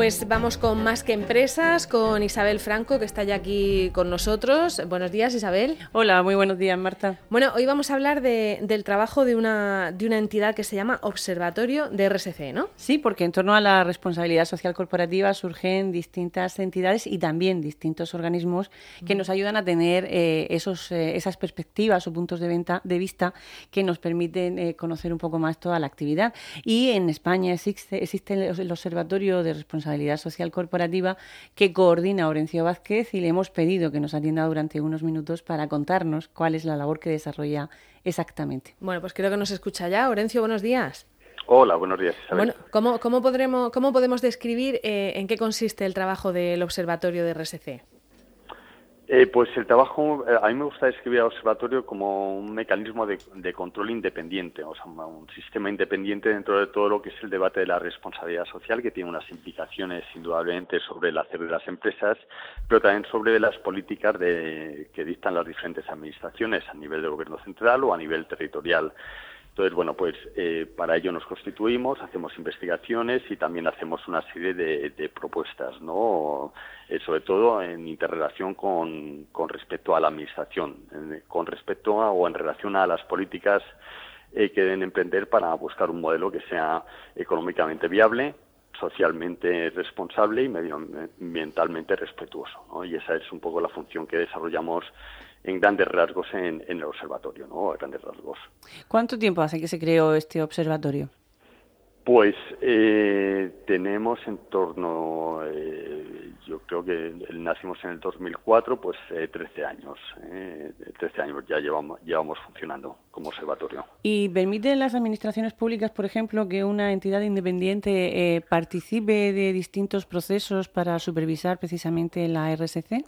Pues vamos con Más que Empresas, con Isabel Franco, que está ya aquí con nosotros. Buenos días, Isabel. Hola, muy buenos días, Marta. Bueno, hoy vamos a hablar del trabajo de una entidad que se llama Observatorio de RSC, ¿no? Sí, porque en torno a la responsabilidad social corporativa surgen distintas entidades y también distintos organismos que nos ayudan a tener esas perspectivas o puntos de vista que nos permiten conocer un poco más toda la actividad. Y en España existe el Observatorio de Responsabilidad Social Corporativa que coordina Orencio Vázquez y le hemos pedido que nos atienda durante unos minutos para contarnos cuál es la labor que desarrolla exactamente. Bueno, pues creo que nos escucha ya. Orencio, buenos días. Hola, buenos días, Isabel. Bueno, ¿cómo podemos describir en qué consiste el trabajo del Observatorio de RSC? Pues el trabajo, a mí me gusta describir al observatorio como un mecanismo de control independiente, o sea, un sistema independiente dentro de todo lo que es el debate de la responsabilidad social, que tiene unas implicaciones indudablemente sobre el hacer de las empresas, pero también sobre las políticas que dictan las diferentes administraciones a nivel del gobierno central o a nivel territorial. Entonces, bueno, pues para ello nos constituimos, hacemos investigaciones y también hacemos una serie de propuestas, ¿no? Sobre todo en interrelación con respecto a la administración, con respecto a o en relación a las políticas que deben emprender para buscar un modelo que sea económicamente viable, socialmente responsable y medioambientalmente respetuoso, ¿no? Y esa es un poco la función que desarrollamos en grandes rasgos en el observatorio, ¿no? A grandes rasgos. ¿Cuánto tiempo hace que se creó este observatorio? Pues tenemos en torno, yo creo que nacimos en el 2004, pues 13 años. 13 años ya llevamos funcionando como observatorio. ¿Y permiten las administraciones públicas, por ejemplo, que una entidad independiente participe de distintos procesos para supervisar precisamente la RSC?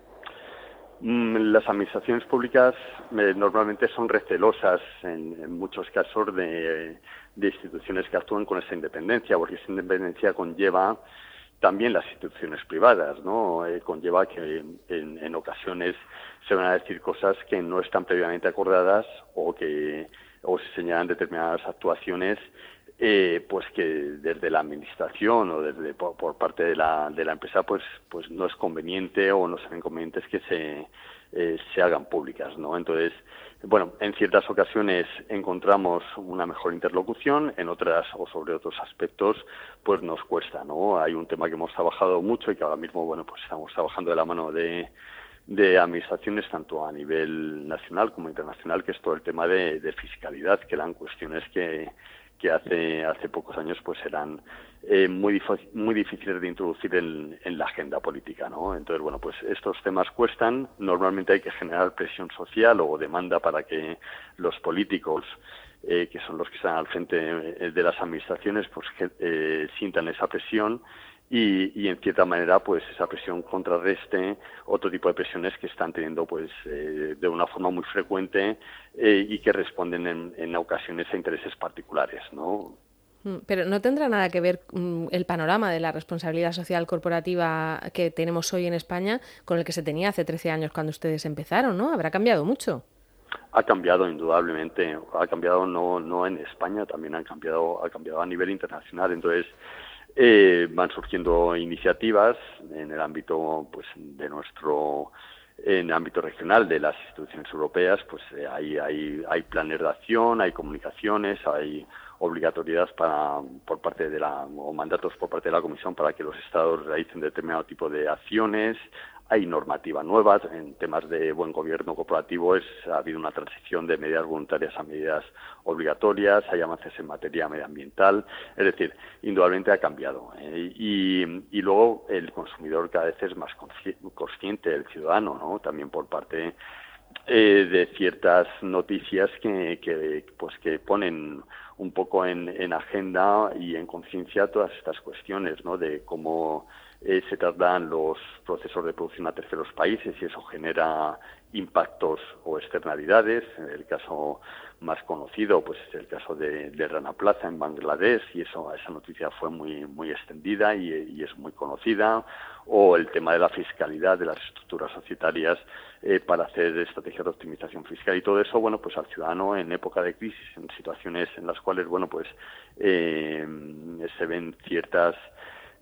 Las administraciones públicas normalmente son recelosas en muchos casos de instituciones que actúan con esa independencia, porque esa independencia conlleva también las instituciones privadas, ¿no? Conlleva que en ocasiones se van a decir cosas que no están previamente acordadas o se señalan determinadas actuaciones pues que desde la administración o por parte de la empresa pues no es conveniente o no son inconvenientes que se hagan públicas, ¿no? Entonces, bueno, en ciertas ocasiones encontramos una mejor interlocución, en otras o sobre otros aspectos pues nos cuesta, ¿no? Hay un tema que hemos trabajado mucho y que ahora mismo, bueno, pues estamos trabajando de la mano de administraciones tanto a nivel nacional como internacional, que es todo el tema de fiscalidad, que eran cuestiones que hace pocos años pues eran muy difíciles de introducir en la agenda política, ¿no? Entonces, bueno, pues estos temas cuestan. Normalmente hay que generar presión social o demanda para que los políticos, que son los que están al frente de las administraciones, pues sientan esa presión y en cierta manera pues esa presión contrarreste otro tipo de presiones que están teniendo pues de una forma muy frecuente y que responden en ocasiones a intereses particulares, ¿no? Pero no tendrá nada que ver el panorama de la responsabilidad social corporativa que tenemos hoy en España con el que se tenía hace 13 años cuando ustedes empezaron, ¿no? Habrá cambiado mucho. Ha cambiado indudablemente, ha cambiado no en España, también ha cambiado a nivel internacional. Entonces van surgiendo iniciativas en el ámbito pues en el ámbito regional de las instituciones europeas, pues hay planes de acción, hay comunicaciones, hay obligatoriedad por parte de o mandatos por parte de la Comisión para que los Estados realicen determinado tipo de acciones. Hay normativa nueva en temas de buen gobierno corporativo. Ha habido una transición de medidas voluntarias a medidas obligatorias, hay avances en materia medioambiental, es decir, indudablemente ha cambiado. Y luego el consumidor cada vez es más consciente, el ciudadano, ¿no? También por parte de ciertas noticias que ponen un poco en agenda y en conciencia todas estas cuestiones, ¿no? De cómo se trasladan los procesos de producción a terceros países y eso genera impactos o externalidades. El caso más conocido pues es el caso de Rana Plaza en Bangladesh, y esa noticia fue muy extendida y es muy conocida, o el tema de la fiscalidad de las estructuras societarias para hacer estrategias de optimización fiscal, y todo eso, bueno, pues al ciudadano en época de crisis, en situaciones en las cuales, bueno, pues se ven ciertas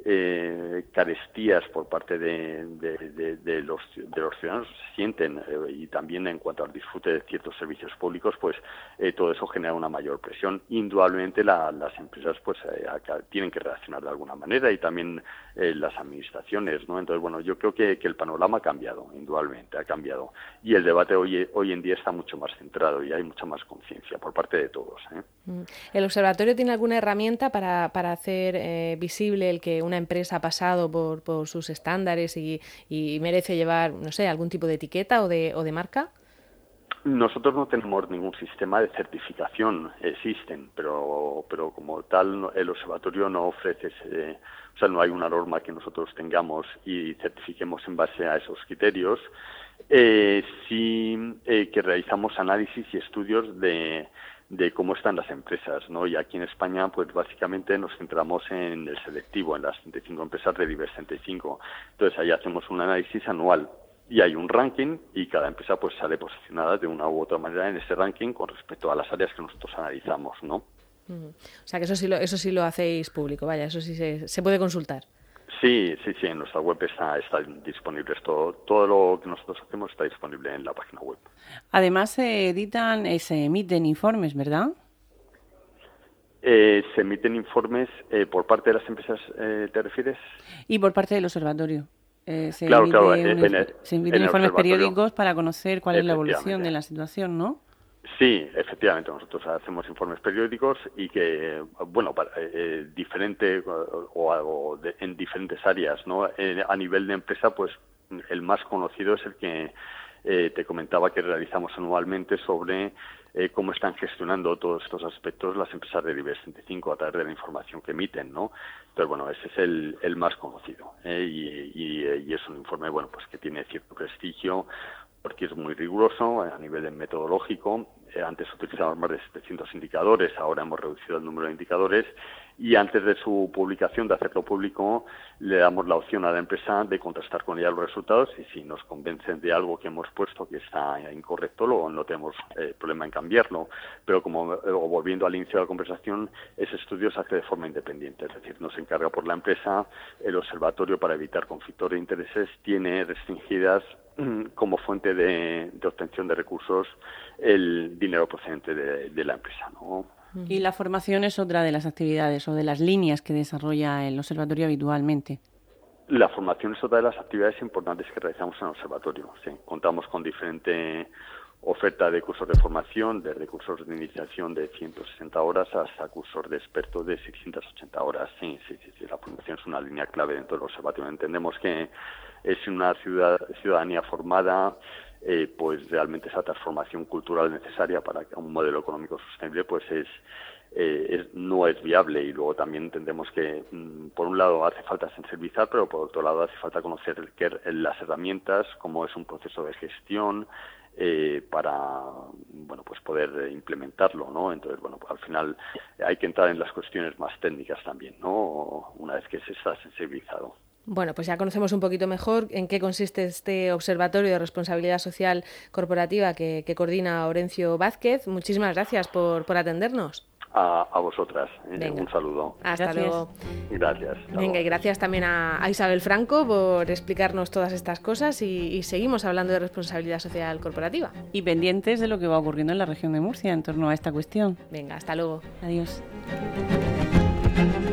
carestías por parte de los ciudadanos se sienten, y también en cuanto al disfrute de ciertos servicios públicos, pues todo eso genera una mayor presión. Indudablemente las empresas pues tienen que reaccionar de alguna manera, y también las administraciones, ¿no? Entonces, bueno, yo creo que el panorama ha cambiado, indudablemente ha cambiado, y el debate hoy en día está mucho más centrado y hay mucha más conciencia por parte de todos, ¿eh? ¿El observatorio tiene alguna herramienta para hacer visible el que una empresa ha pasado por sus estándares y merece llevar, no sé, algún tipo de etiqueta o de marca? Nosotros no tenemos ningún sistema de certificación, existen, pero como tal el observatorio no ofrece o sea, no hay una norma que nosotros tengamos y certifiquemos en base a esos criterios. Sí que realizamos análisis y estudios de cómo están las empresas, ¿no? Y aquí en España, pues básicamente nos centramos en el selectivo, en las 35 empresas de Diverse 35. Entonces, ahí hacemos un análisis anual y hay un ranking, y cada empresa pues sale posicionada de una u otra manera en ese ranking con respecto a las áreas que nosotros analizamos, ¿no? O sea, que eso sí lo hacéis público, vaya, eso sí se puede consultar. Sí, en nuestra web está disponible todo lo que nosotros hacemos está disponible en la página web. Además se emiten informes, ¿verdad? Se emiten informes por parte de las empresas, ¿te refieres? Y por parte del observatorio. Se emiten informes periódicos para conocer cuál es la evolución de la situación, ¿no? Sí, efectivamente, nosotros hacemos informes periódicos y que, bueno, diferente en diferentes áreas, ¿no? A nivel de empresa, pues el más conocido es el que te comentaba que realizamos anualmente sobre cómo están gestionando todos estos aspectos las empresas de Diverse 35 a través de la información que emiten, ¿no? Entonces, bueno, ese es el más conocido, y es un informe, bueno, pues que tiene cierto prestigio porque es muy riguroso a nivel metodológico. Antes utilizábamos más de 700 indicadores, ahora hemos reducido el número de indicadores, y antes de su publicación, de hacerlo público, le damos la opción a la empresa de contrastar con ella los resultados, y si nos convencen de algo que hemos puesto que está incorrecto, luego no tenemos problema en cambiarlo. Pero como volviendo al inicio de la conversación, ese estudio se hace de forma independiente, es decir, no se encarga por la empresa. El observatorio, para evitar conflictos de intereses, tiene restringidas como fuente de obtención de recursos el dinero procedente de la empresa, ¿no? Y la formación es otra de las actividades o de las líneas que desarrolla el observatorio habitualmente. La formación es otra de las actividades importantes que realizamos en el observatorio. Sí, contamos con diferente oferta de cursos de formación, desde cursos de iniciación de 160 horas hasta cursos de expertos de 680 horas. Sí, la formación es una línea clave dentro del observatorio. Entendemos que es una ciudadanía formada, pues realmente esa transformación cultural necesaria para que un modelo económico sostenible pues no es viable. Y luego también entendemos que por un lado hace falta sensibilizar, pero por otro lado hace falta conocer las herramientas, cómo es un proceso de gestión, para pues poder implementarlo, ¿no? Entonces, bueno, pues al final hay que entrar en las cuestiones más técnicas también, ¿no? Una vez que se está sensibilizado. Bueno, pues ya conocemos un poquito mejor en qué consiste este Observatorio de Responsabilidad Social Corporativa que coordina Orencio Vázquez. Muchísimas gracias por atendernos. A vosotras. Un saludo. Hasta luego. Gracias. Venga, y gracias también a Isabel Franco por explicarnos todas estas cosas, y seguimos hablando de responsabilidad social corporativa. Y pendientes de lo que va ocurriendo en la región de Murcia en torno a esta cuestión. Venga, hasta luego. Adiós.